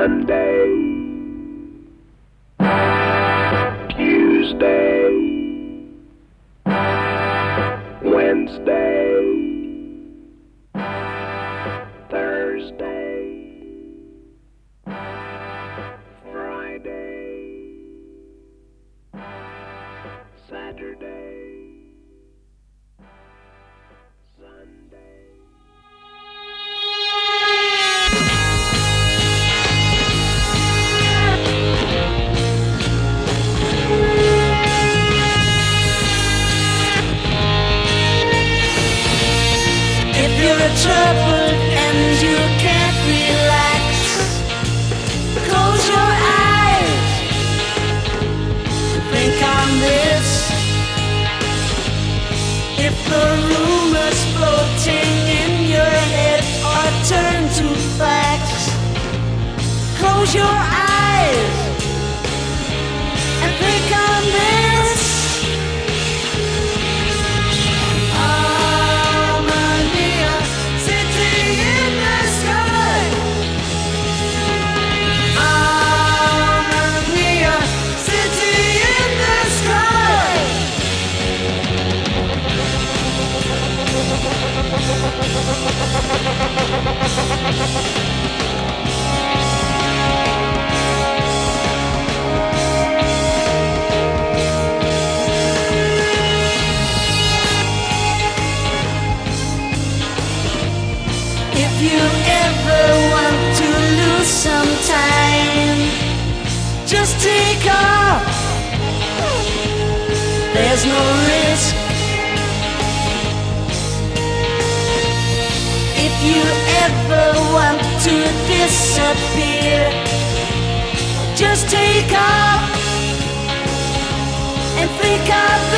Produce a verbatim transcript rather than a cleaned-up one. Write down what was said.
Monday, Tuesday, Wednesday, Thursday, Friday, Saturday, Sunday. If you're troubled and you can't relax, close your eyes, think on this. If the rumors floating in your head are turned to facts, close your eyes and think on this. Harmonia, city in the sky. Harmonia, city in the sky. If you ever want to lose some time, just take off. There's no risk. If you ever want to disappear, just take off and think of